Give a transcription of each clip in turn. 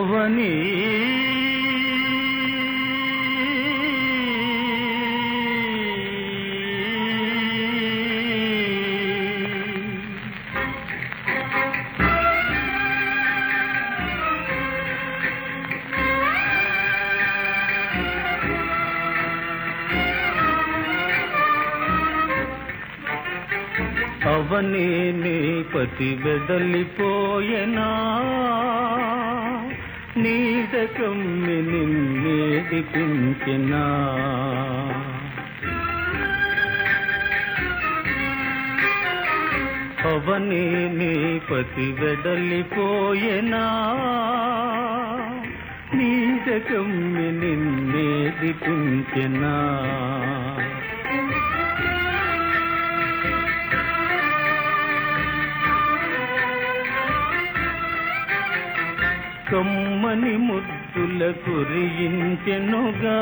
అవని అవని నీ పతి వెడలిపోయెనా నీడ కమ్మి నిన్నేడిపించెనా అవని నీ పతి వెడలిపోయెనా నీడ కమ్మి నిన్నేడిపించెనా కమ్మని ముద్దుల కురియించెనుగా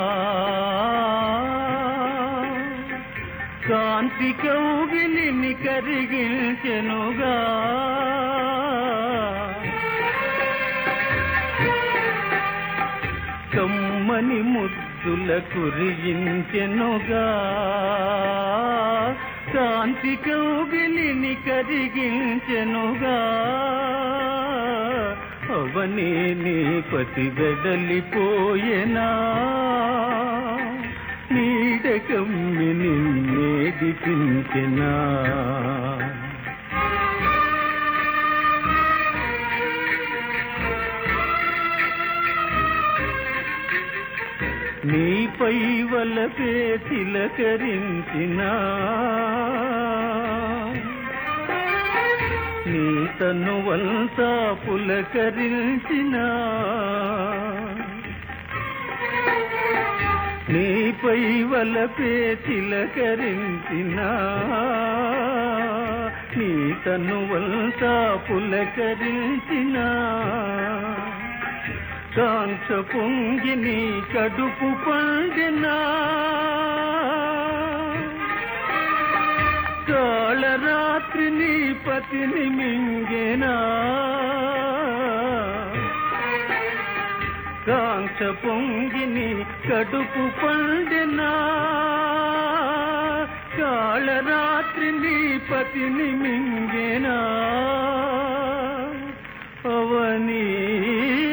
కాంతి కౌగిలిని కరిగించెనుగా కమ్మని ముద్దుల కురియించెనుగా కాంతి కౌగిలిని కరిగించెనుగా అవని నీ పతి వెడలిపోయెనా నీడ కమ్మి నిన్నేడిపించెనా నీపై వలపే తిలకరించినా నీ తనువంతా పులకరించినా నీపై వలపే తిలకరించినా నీ తనువంతా పులకరించినా కాంక్ష పొంగి నీ కడుపు పండినా కాళరాత్రి నీ పతిని మింగేనా కాంక్ష పొంగి నీ కడుపు పండినా కాళరాత్రి నీ పతిని మింగేనా అవని